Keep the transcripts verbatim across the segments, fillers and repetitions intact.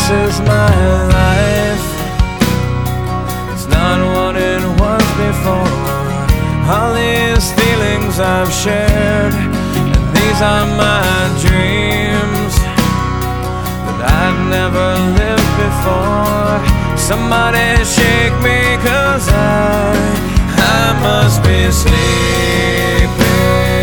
This is my life. It's not what it was before. All these feelings I've shared, and these are my dreams that I'd never lived before. Somebody shake me, 'cause I, I must be sleeping.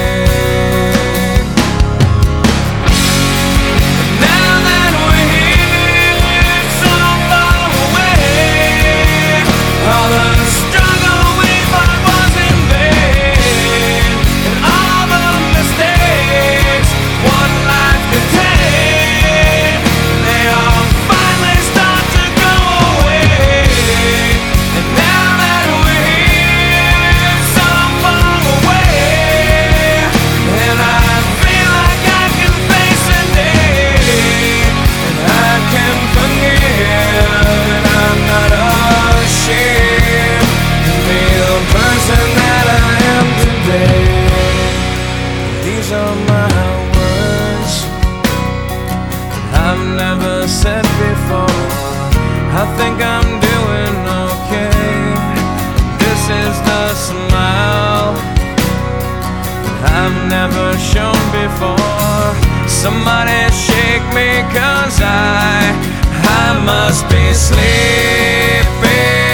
These are my words I've never said before. I think I'm doing okay. This is the smile I've never shown before. Somebody shake me, 'cause I, I must be sleeping.